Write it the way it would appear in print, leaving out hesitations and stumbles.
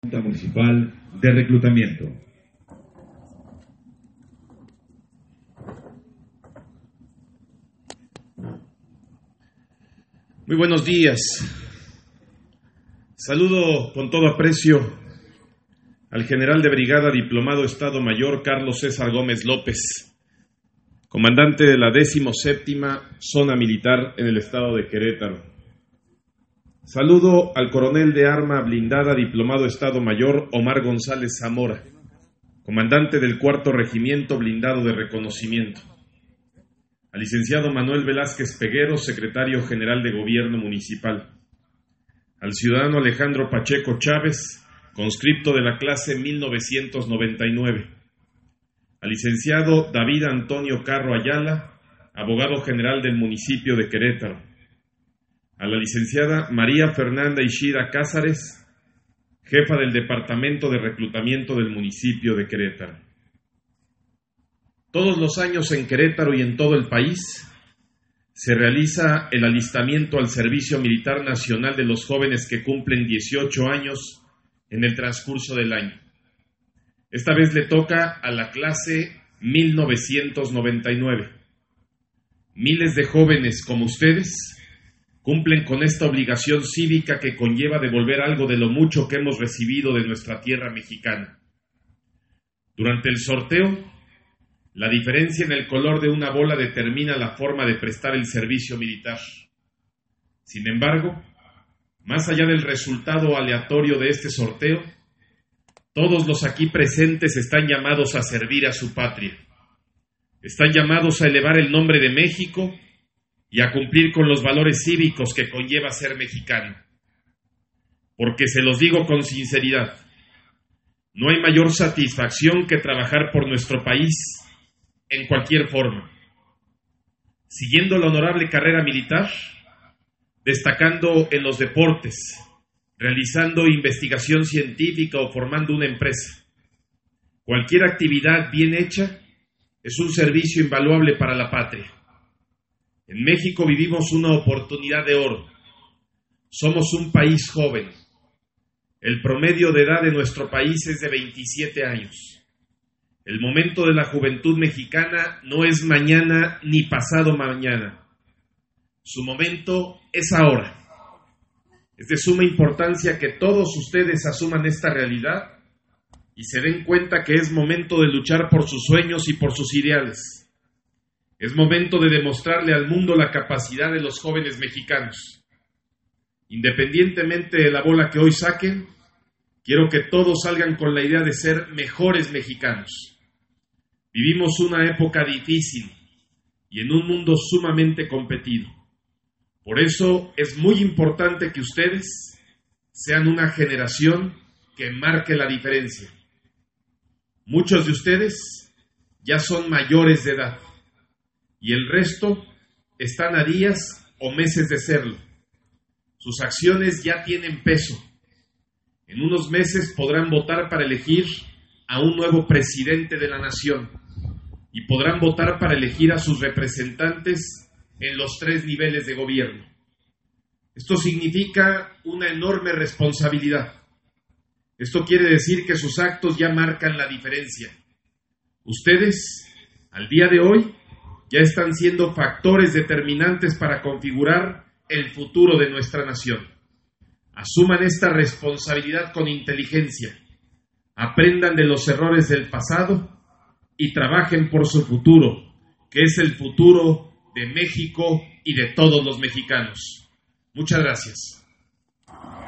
Junta Municipal de Reclutamiento. Muy buenos días. Saludo con todo aprecio al general de brigada diplomado Estado Mayor Carlos César Gómez López, comandante de la 17ª Zona Militar en el estado de Querétaro. Saludo al coronel de arma blindada diplomado Estado Mayor Omar González Zamora, comandante del 4º Regimiento Blindado de Reconocimiento. Al licenciado Manuel Velázquez Peguero, secretario general de Gobierno Municipal. Al ciudadano Alejandro Pacheco Chávez, conscripto de la clase 1999. Al licenciado David Antonio Carro Ayala, abogado general del municipio de Querétaro. A la licenciada María Fernanda Ishida Cázares, jefa del Departamento de Reclutamiento del municipio de Querétaro. Todos los años en Querétaro y en todo el país se realiza el alistamiento al Servicio Militar Nacional de los jóvenes que cumplen 18 años en el transcurso del año. Esta vez le toca a la clase 1999. Miles de jóvenes como ustedes cumplen con esta obligación cívica que conlleva devolver algo de lo mucho que hemos recibido de nuestra tierra mexicana. Durante el sorteo, la diferencia en el color de una bola determina la forma de prestar el servicio militar. Sin embargo, más allá del resultado aleatorio de este sorteo, todos los aquí presentes están llamados a servir a su patria. Están llamados a elevar el nombre de México y a cumplir con los valores cívicos que conlleva ser mexicano. Porque se los digo con sinceridad, no hay mayor satisfacción que trabajar por nuestro país en cualquier forma, siguiendo la honorable carrera militar, destacando en los deportes, realizando investigación científica o formando una empresa. Cualquier actividad bien hecha es un servicio invaluable para la patria. En México vivimos una oportunidad de oro. Somos un país joven. El promedio de edad de nuestro país es de 27 años. El momento de la juventud mexicana no es mañana ni pasado mañana. Su momento es ahora. Es de suma importancia que todos ustedes asuman esta realidad y se den cuenta que es momento de luchar por sus sueños y por sus ideales. Es momento de demostrarle al mundo la capacidad de los jóvenes mexicanos. Independientemente de la bola que hoy saquen, quiero que todos salgan con la idea de ser mejores mexicanos. Vivimos una época difícil y en un mundo sumamente competido. Por eso es muy importante que ustedes sean una generación que marque la diferencia. Muchos de ustedes ya son mayores de edad y el resto están a días o meses de serlo. Sus acciones ya tienen peso. En unos meses podrán votar para elegir a un nuevo presidente de la nación y podrán votar para elegir a sus representantes en los 3 niveles de gobierno. Esto significa una enorme responsabilidad. Esto quiere decir que sus actos ya marcan la diferencia. Ustedes, al día de hoy, ya están siendo factores determinantes para configurar el futuro de nuestra nación. Asuman esta responsabilidad con inteligencia. Aprendan de los errores del pasado y trabajen por su futuro, que es el futuro de México y de todos los mexicanos. Muchas gracias.